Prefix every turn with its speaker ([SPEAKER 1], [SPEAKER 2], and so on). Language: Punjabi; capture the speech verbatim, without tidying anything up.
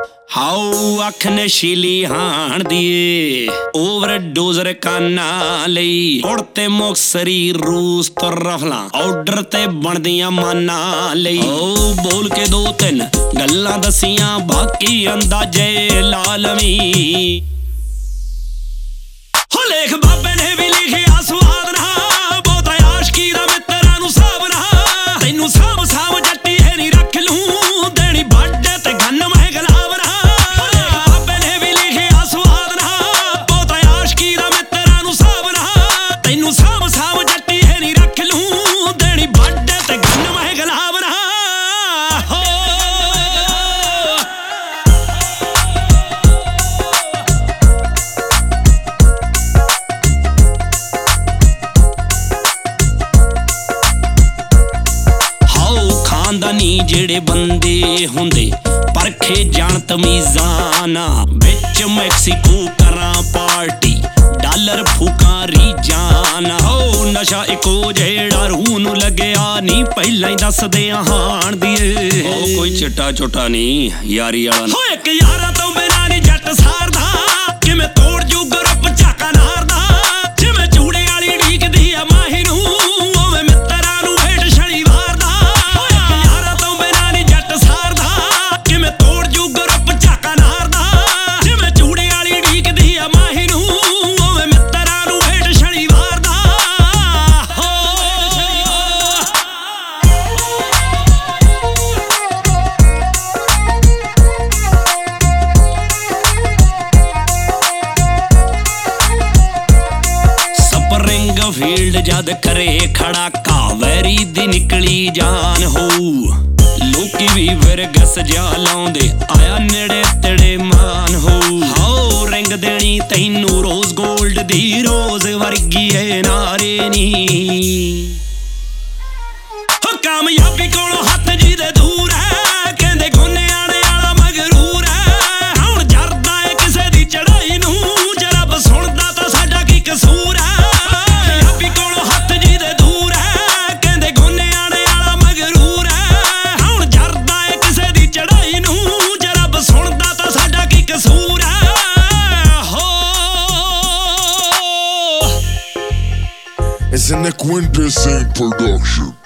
[SPEAKER 1] ਹਾਉ ਅੱਖ ਨਸ਼ੀਲੀ ਹਾਣ ਦੀਏ ਓਵਰ ਡੋਜ਼ਰ ਕਾਨਾ ਲਈ ਉੜਤੇ ਮੁਕਸਰੀ ਰੂਸ ਤੋਂ ਰਫਲਾਂ ਆਰਡਰ ਤੇ ਬਣਦੀਆਂ ਮਾਨਾਂ ਲਈ ਓ ਬੋਲ ਕੇ ਦੋ ਤਿੰਨ ਗੱਲਾਂ ਦਸੀਆਂ ਬਾਕੀ ਅੰਦਾਜ਼ੇ ਲਾਲਵੀਂ ਹੋ ਲੇਖ ਬਾਬੇ ਨੇ ਵੀ ਲਿਖਿਆ ਸਵਾਦ ਨਾ ਬਹੁਤਾ ਆਸ਼ਕੀ ਦਾ ਮਿੱਤਰਾਂ ਨੂੰ ਸਾਬ ਨਾ ਤੈਨੂੰ ਸਾਂਭ ਸਾਂਭ ਜੱਟੀ ਹੈ ਨੀ ਰੱਖ ਲੂੰ ਦੇਣੀ ਬਾਡੇ ਤੇ ਗੰਨ ਮੈਂ ਗਲਾਬ ਨਾ ਬਾਬੇ ਨੇ ਵੀ ਲਿਖਿਆ ਸਵਾਦ ਨਾ ਬਹੁਤਾ ਆਸ਼ਕੀ ਦਾ ਮਿੱਤਰਾਂ ਨੂੰ ਸਾਬ ਨਾ ਤੈਨੂੰ ਸਾਂਭ ਸਾਂਭ ਜੱਟੀ ਹੈ ਨੀ ਰੱਖ ਲੂੰ ਦੇਣੀ ਬਾਡੇ ਤੇ ਗੰਨ ਮੈਂ ਗਲਾਬ ਨਾ ਖਾਨਦਾਨੀ ਜਿਹੜੇ ਬੰਦੇ ਹੁੰਦੇ ਪਰਖੇ ਜਾਣ ਤਮੀਜ਼ਾਂ ਨਾ ਵਿੱਚ ਮੈਕਸੀਕੋ ਕਰਾਂ ਪਾਰਟੀ ਡਾਲਰ ਫੂਕਾਂ ਰੀਜਾਂ ਨਾ ਹੋ ਨਸ਼ਾ ਇੱਕੋ ਜਿਹੜਾ ਰੂਹ ਨੂੰ ਲੱਗਿਆ ਨਹੀਂ ਪਹਿਲਾਂ ਹੀ ਦੱਸਦੇ ਹਾਣ ਦੀਏ ਉਹ ਕੋਈ ਚਿੱਟਾ ਚੁੱਟਾ ਨਹੀਂ ਯਾਰੀ ਵਾਲਾ ਹੋ ਇੱਕ ਯਾਰਾਂ ਤੋਂ ਬਿਨਾਂ ਨਹੀਂ ਜੱਟ ਸਾਰਦਾ ਕਿਵੇਂ ਤੋੜ ਜੂ ਗਰੁੱਪ ਝਾਕਾ ਨਾਰਦਾ ਜਿਵੇਂ ਚੂੜੇ ਵਾਲੀ ਢੀਕਦੀ ਆ ਮਾਹੀ ਨੂੰ ਉਵੇਂ ਮਿੱਤਰਾਂ ਨੂੰ ਹੇਠ ਸ਼ਨੀਵਾਰ ਦਾ ਫੀਲਡ ਜਦ ਕਰੇ ਖੜਾ ਕਾਵੇਰੀ ਦੀ ਨਿਕਲੀ ਜਾਨ ਹੋਊ ਲੋਕੀ ਵੀ ਵਿਰਗਸ ਜਾ ਲਾਉਂਦੇ ਆਇਆ ਨੇੜੇ ਤੇੜੇ ਮਾਨ ਹੋਊ ਹਾਉ ਰਿੰਗ ਦੇਣੀ ਤੈਨੂੰ ਰੋਜ਼ ਗੋਲਡ ਦੀ ਰੋਜ਼ ਵਰਗੀ ਏ ਨਾਰੇ ਨੀ ਹੋ ਕਾਮਯਾਬੀ ਕੋਲੋਂ ਹੱਥ ਜੀ ਦੇ ਦੂਰ ਹੈ ਕਹਿੰਦੇ ਗੋਨੇ ਆਣੇ ਵਾਲਾ ਮਗਰੂਰ ਹੈ ਹੁਣ ਜਰਦਾ ਏ ਕਿਸੇ ਦੀ ਚੜਾਈ ਨੂੰ ਜੇ ਰੱਬ ਸੁਣਦਾ ਤਾਂ ਸਾਡਾ ਕੀ ਕਸੂਰ ਹੈ
[SPEAKER 2] It's an Equindecent production.